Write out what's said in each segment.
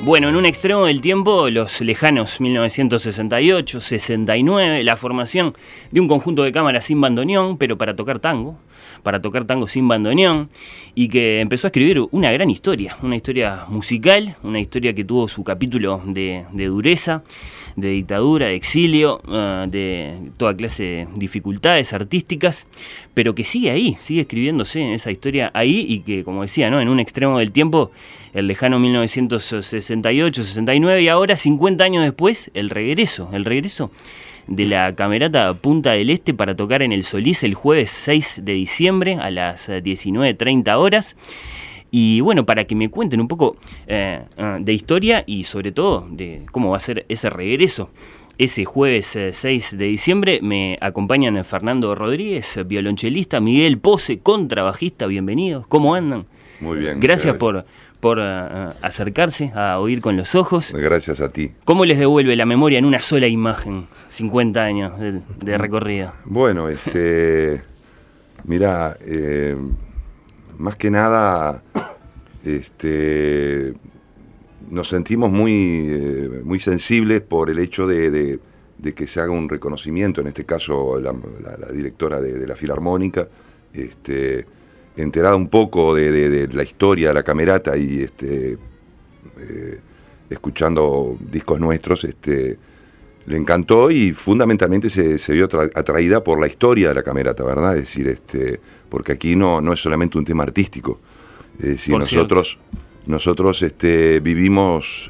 Bueno, en un extremo del tiempo, los lejanos 1968, 69, la formación de un conjunto de cámaras sin bandoneón, pero para tocar tango sin bandoneón, y que empezó a escribir una gran historia, una historia musical, una historia que tuvo su capítulo de dureza, de dictadura, de exilio, de toda clase de dificultades artísticas, pero que sigue ahí, sigue escribiéndose en esa historia ahí, y que, como decía, ¿no?, en un extremo del tiempo, el lejano 1968, 69, y ahora, 50 años después, el regreso de la Camerata Punta del Este para tocar en el Solís el jueves 6 de diciembre a las 19:30 horas. Y bueno, para que me cuenten un poco de historia y sobre todo de cómo va a ser ese regreso ese jueves 6 de diciembre, me acompañan Fernando Rodríguez, violonchelista, Miguel Pose, contrabajista. Bienvenidos, ¿cómo andan? Muy bien. Gracias por acercarse a oír con los ojos. Gracias a ti. ¿Cómo les devuelve la memoria en una sola imagen 50 años de recorrido? Bueno, mirá, más que nada, nos sentimos muy sensibles por el hecho de que se haga un reconocimiento, en este caso la directora de la Filarmónica, enterada un poco de la historia de la Camerata y escuchando discos nuestros, le encantó y fundamentalmente se vio atraída por la historia de la Camerata, ¿verdad? Es decir, porque aquí no es solamente un tema artístico, es decir, nosotros vivimos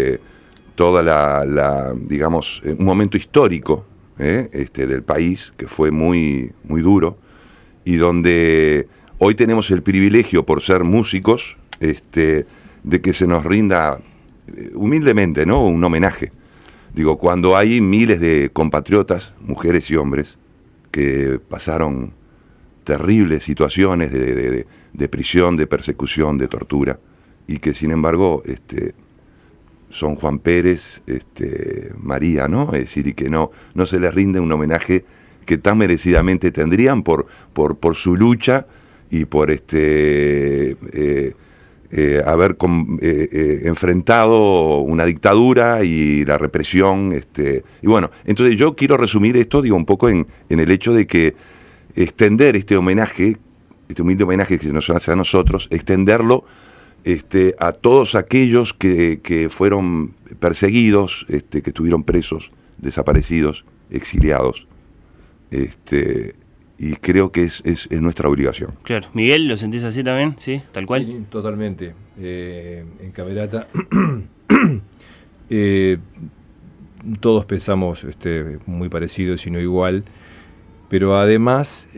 toda digamos, un momento histórico del país que fue muy, muy duro, y donde hoy tenemos el privilegio, por ser músicos, de que se nos rinda humildemente, ¿no?, un homenaje. Digo, cuando hay miles de compatriotas, mujeres y hombres, que pasaron terribles situaciones de prisión, de persecución, de tortura, y que sin embargo son Juan Pérez, María, ¿no? Es decir, y que no se les rinde un homenaje que tan merecidamente tendrían por su lucha y por haber enfrentado una dictadura y la represión. Y bueno, entonces yo quiero resumir esto, digo, un poco en el hecho de que extender este homenaje, este humilde homenaje que se nos hace a nosotros, extenderlo a todos aquellos que fueron perseguidos, que estuvieron presos, desaparecidos, exiliados. Y creo que es nuestra obligación. Claro. Miguel, ¿lo sentís así también? ¿Sí? ¿Tal cual? Sí, totalmente. En Camerata todos pensamos muy parecido, si no igual, pero además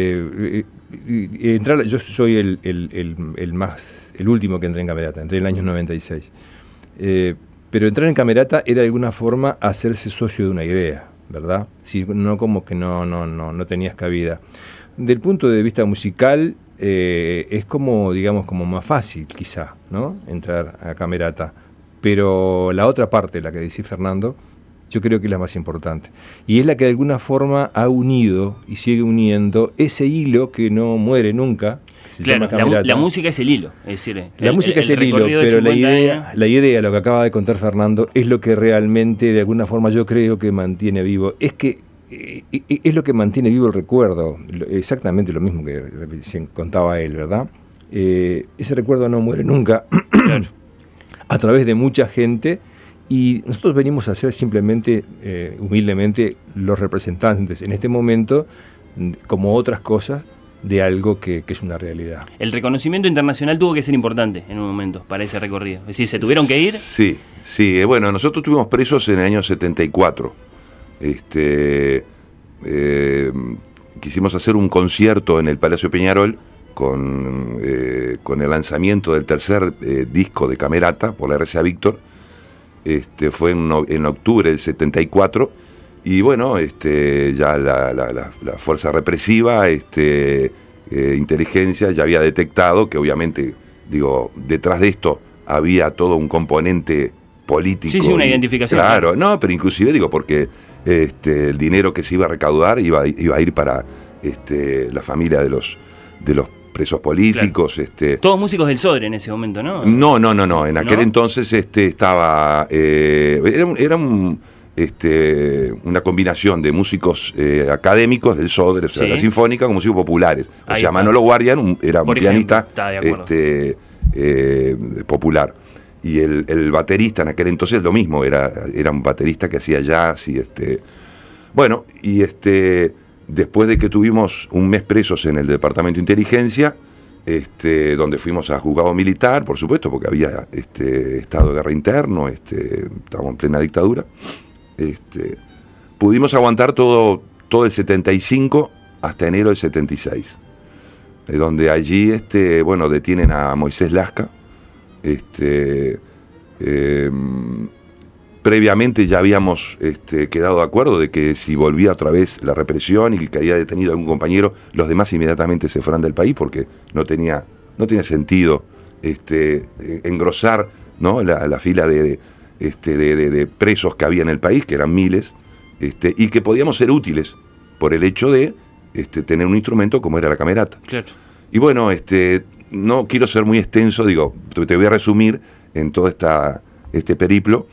yo soy el último que entré en Camerata, entré en el año 96. Pero entrar en Camerata era de alguna forma hacerse socio de una idea, ¿verdad? Sí, no como que no tenías cabida. Del punto de vista musical, es como, digamos, como más fácil, quizá, ¿no?, entrar a Camerata. Pero la otra parte, la que decía Fernando, yo creo que es la más importante. Y es la que de alguna forma ha unido y sigue uniendo ese hilo que no muere nunca. Claro, la música es el hilo. Es decir, la música es el hilo, pero la idea, lo que acaba de contar Fernando, es lo que realmente de alguna forma yo creo que mantiene vivo. Es lo que mantiene vivo el recuerdo, exactamente lo mismo que contaba él, ¿verdad? Ese recuerdo no muere nunca, claro, a través de mucha gente, y nosotros venimos a ser simplemente, humildemente, los representantes en este momento, como otras cosas, de algo que es una realidad. El reconocimiento internacional tuvo que ser importante en un momento para ese recorrido. Es decir, ¿se tuvieron que ir? Sí. Bueno, nosotros estuvimos presos en el año 74. Quisimos hacer un concierto en el Palacio Peñarol con el lanzamiento del tercer disco de Camerata por la RCA Víctor. Fue en octubre del 74. Y bueno, ya la fuerza represiva, inteligencia, ya había detectado que obviamente, digo, detrás de esto había todo un componente político. Sí, una identificación. Claro, no, pero inclusive, digo, porque el dinero que se iba a recaudar iba a ir para la familia de los presos políticos. Claro. Todos músicos del Sodre en ese momento, ¿no? No. En aquel entonces estaba... era una combinación de músicos académicos del Sodre, o sea, de la Sinfónica, con músicos populares. O sea, Manolo Guardian era un pianista popular. Y el baterista en aquel entonces lo mismo, era un baterista que hacía jazz y bueno, y después de que tuvimos un mes presos en el Departamento de Inteligencia, donde fuimos a juzgado militar, por supuesto, porque había estado de guerra interno, estábamos en plena dictadura, pudimos aguantar todo el 75 hasta enero del 76, donde allí detienen a Moisés Lasca. Previamente ya habíamos quedado de acuerdo de que si volvía otra vez la represión y que caía detenido algún compañero, los demás inmediatamente se fueran del país, porque no tenía sentido engrosar, ¿no?, la fila de presos que había en el país, que eran miles, y que podíamos ser útiles por el hecho de tener un instrumento como era la camerata. Claro. Y bueno, no quiero ser muy extenso, te voy a resumir en todo este periplo.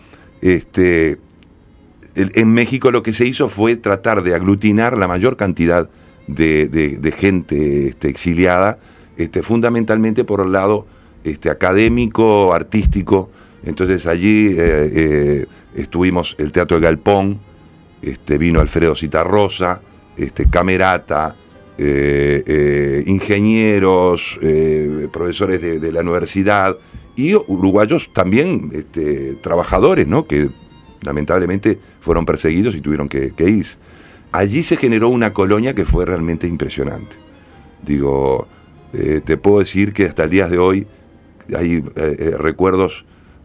En México lo que se hizo fue tratar de aglutinar la mayor cantidad de gente exiliada, fundamentalmente por el lado académico, artístico. Entonces allí estuvimos el Teatro de Galpón, vino Alfredo Zitarrosa, Camerata, ingenieros, profesores de la universidad, y uruguayos también, trabajadores, ¿no?, que lamentablemente fueron perseguidos y tuvieron que irse. Allí se generó una colonia que fue realmente impresionante. Te puedo decir que hasta el día de hoy hay recuerdos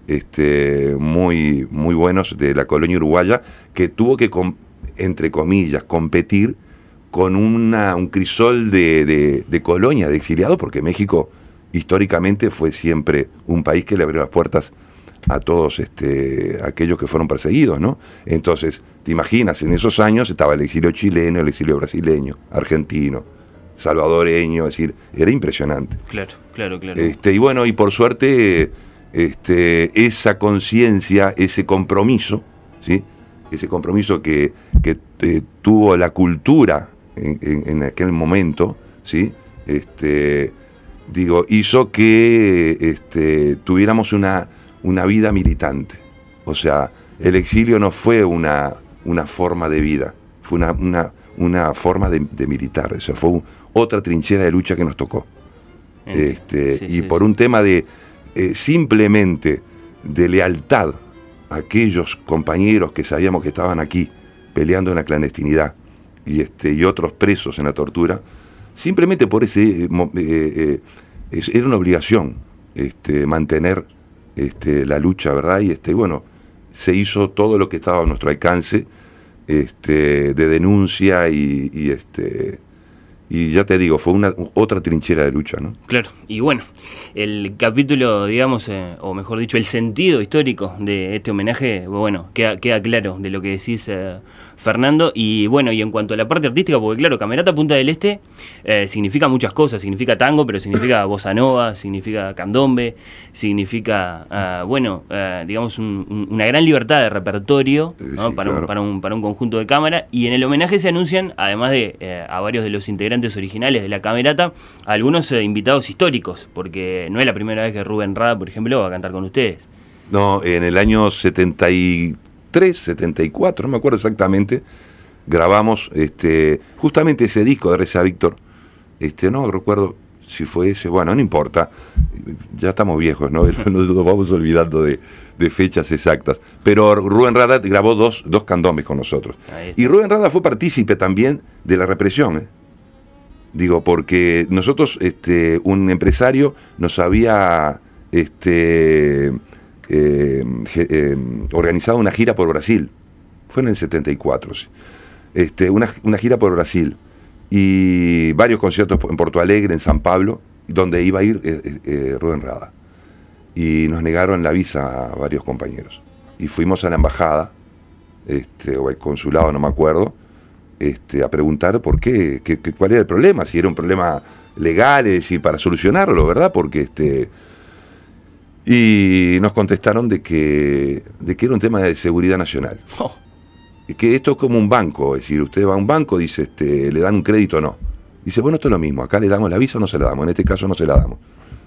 muy, muy buenos de la colonia uruguaya, que tuvo que, entre comillas, competir con un crisol de colonia, de exiliados, porque México históricamente fue siempre un país que le abrió las puertas a todos aquellos que fueron perseguidos, ¿no? Entonces, te imaginas, en esos años estaba el exilio chileno, el exilio brasileño, argentino, salvadoreño, es decir, era impresionante. Claro. Y bueno, y por suerte, esa conciencia, ese compromiso, ¿sí?, ese compromiso que tuvo la cultura en aquel momento, ¿sí?, hizo que tuviéramos una vida militante. O sea, el exilio no fue una forma de vida, fue una forma de militar. O sea, fue otra trinchera de lucha que nos tocó. Y por un tema de simplemente de lealtad a aquellos compañeros que sabíamos que estaban aquí peleando en la clandestinidad y otros presos en la tortura, simplemente por era una obligación mantener la lucha, ¿verdad? Y bueno, se hizo todo lo que estaba a nuestro alcance de denuncia y ya te digo, fue otra trinchera de lucha, ¿no? Claro, y bueno, el capítulo, digamos, o mejor dicho, el sentido histórico de este homenaje, bueno, queda claro de lo que decís, Fernando. Y bueno, y en cuanto a la parte artística, porque claro, Camerata Punta del Este significa muchas cosas, significa tango, pero significa bossa nova, significa candombe, significa, digamos, una gran libertad de repertorio, ¿no?, sí, para claro. un conjunto de cámara. Y en el homenaje se anuncian, además de a varios de los integrantes originales de la Camerata, algunos invitados históricos, porque no es la primera vez que Rubén Rada, por ejemplo, va a cantar con ustedes. No, en el año 73, 74, no me acuerdo exactamente, grabamos justamente ese disco de Reza Víctor. No recuerdo si fue ese, bueno, no importa, ya estamos viejos, ¿no? Nos vamos olvidando de fechas exactas. Pero Rubén Rada grabó dos candombes con nosotros. Y Rubén Rada fue partícipe también de la represión, ¿eh? Porque nosotros, un empresario nos había organizado una gira por Brasil. Fue en el 74, sí. Una gira por Brasil y varios conciertos en Porto Alegre, en San Pablo, donde iba a ir Rubén Rada. Y nos negaron la visa a varios compañeros. Y fuimos a la embajada, o al consulado, no me acuerdo, a preguntar por qué, cuál era el problema, si era un problema legal, es decir, para solucionarlo, ¿verdad? Porque y nos contestaron de que era un tema de seguridad nacional. Oh. Que esto es como un banco, es decir, usted va a un banco, dice, ¿le dan un crédito o no? Dice, bueno, esto es lo mismo, acá le damos la visa o no se la damos, en este caso no se la damos.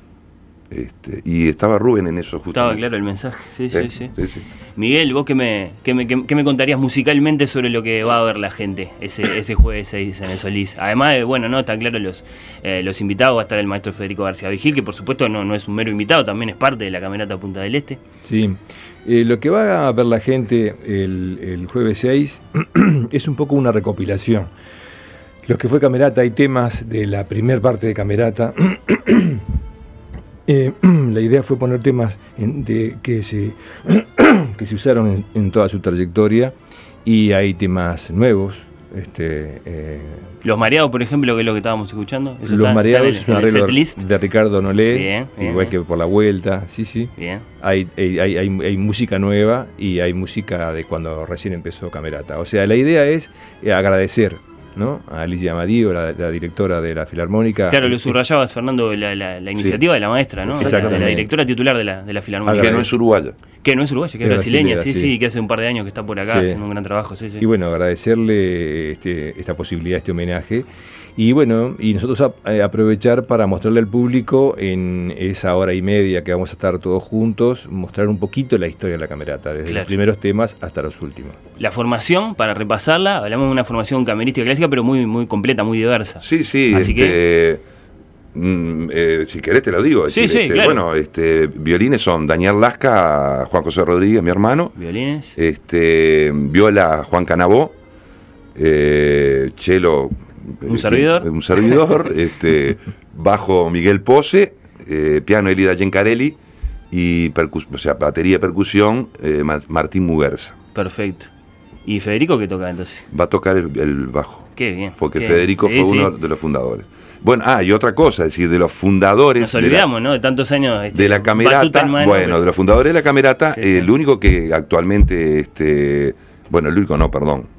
Y estaba Rubén en eso justamente. Estaba claro el mensaje, sí. Miguel, vos qué me contarías musicalmente sobre lo que va a ver la gente ese jueves 6 en el Solís. Además de, bueno, no, están claros los invitados, va a estar el maestro Federico García Vigil, que por supuesto no es un mero invitado, también es parte de la Camerata Punta del Este. Sí, lo que va a ver la gente el jueves 6 es un poco una recopilación. Lo que fue Camerata, hay temas de la primer parte de Camerata. La idea fue poner temas que se usaron en toda su trayectoria, y hay temas nuevos. Los Mareados, por ejemplo, que es lo que estábamos escuchando. Los Mareados es un arreglo de Ricardo Nolé, igual que Por la Vuelta. Sí. Bien. Hay música nueva y hay música de cuando recién empezó Camerata. O sea, la idea es agradecer, ¿no? A Alicia Amadío, la directora de la Filarmónica. Claro, lo subrayabas, Fernando, la iniciativa de la maestra, ¿no? De la directora titular de la Filarmónica. Que no es uruguaya. Que no es uruguaya, que es brasileña, sí, que hace un par de años que está por acá haciendo un gran trabajo. Sí. Y bueno, agradecerle esta posibilidad, este homenaje. Y bueno, y nosotros aprovechar para mostrarle al público en esa hora y media que vamos a estar todos juntos, mostrar un poquito la historia de la Camerata, desde los primeros temas hasta los últimos. La formación, para repasarla, hablamos de una formación camerística clásica, pero muy, muy completa, muy diversa. Sí, así que si querés te lo digo. Claro. Bueno, violines son Daniel Lasca, Juan José Rodríguez, mi hermano. Violines. Viola, Juan Canabó. Cello, un servidor. bajo, Miguel Pose. Piano, Elida Gencarelli. Y batería y percusión, Martín Muguerza. Perfecto. ¿Y Federico qué toca entonces? Va a tocar el bajo. Qué bien. Porque Federico fue uno de los fundadores. Bueno, y otra cosa, es decir, de los fundadores... Nos olvidamos, ¿no? De tantos años... de la Camerata, de los fundadores de la Camerata, el único que actualmente... el único no, perdón.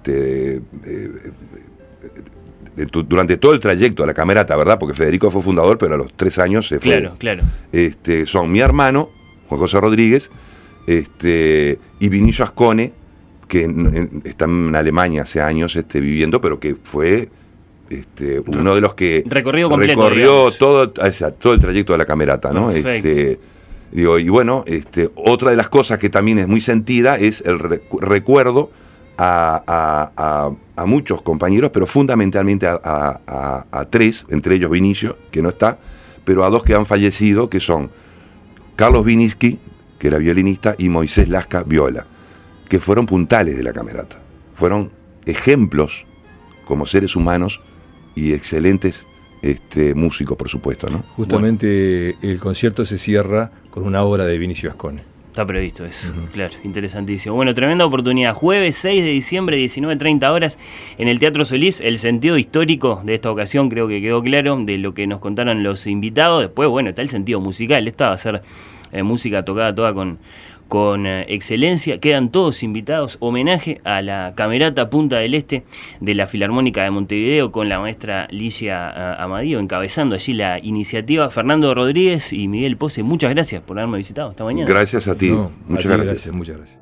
Durante todo el trayecto de la Camerata, ¿verdad? Porque Federico fue fundador, pero a los 3 años se fue. Claro. Son mi hermano, Juan José Rodríguez, y Vinicio Ascone, que está en Alemania hace años viviendo, pero que fue uno de los que recorrió todo el trayecto de la Camerata, ¿no? Y bueno, otra de las cosas que también es muy sentida es el recuerdo a muchos compañeros, pero fundamentalmente a 3, entre ellos Vinicio, que no está, pero a 2 que han fallecido, que son Carlos Viniski, que era violinista, y Moisés Lasca, viola, que fueron puntales de la Camerata. Fueron ejemplos como seres humanos y excelentes músicos, por supuesto, ¿no? Justamente el concierto se cierra con una obra de Vinicio Ascone. Está previsto eso, claro, interesantísimo. Bueno, tremenda oportunidad. Jueves 6 de diciembre, 19:30 horas, en el Teatro Solís. El sentido histórico de esta ocasión creo que quedó claro de lo que nos contaron los invitados. Después, bueno, está el sentido musical. Esta va a ser música tocada toda con excelencia. Quedan todos invitados. Homenaje a la Camerata Punta del Este de la Filarmónica de Montevideo, con la maestra Alicia Amadío encabezando allí la iniciativa. Fernando Rodríguez y Miguel Pose, muchas gracias por haberme visitado esta mañana. Gracias a ti. Muchas gracias. Muchas gracias.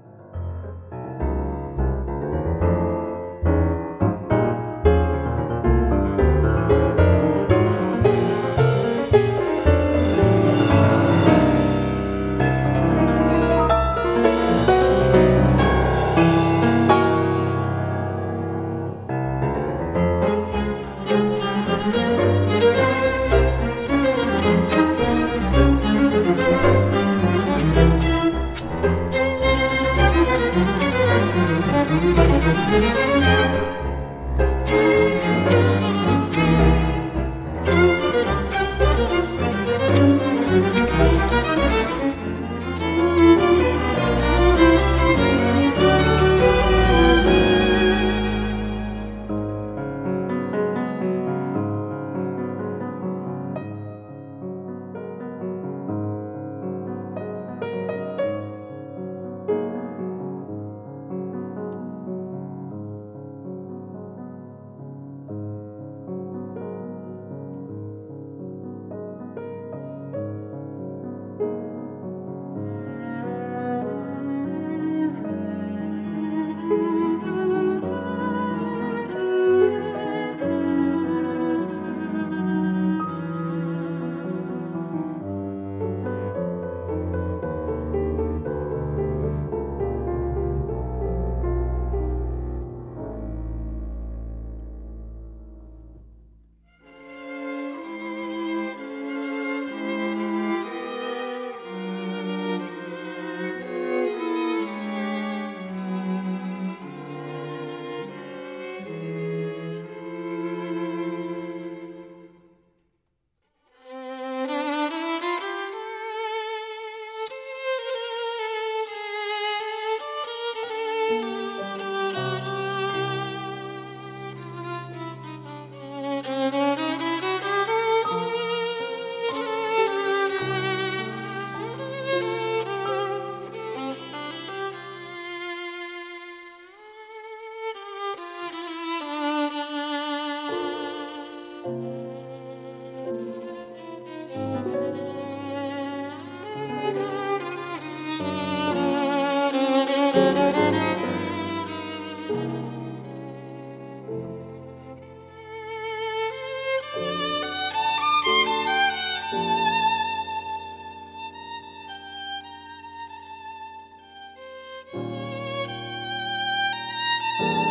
Thank you.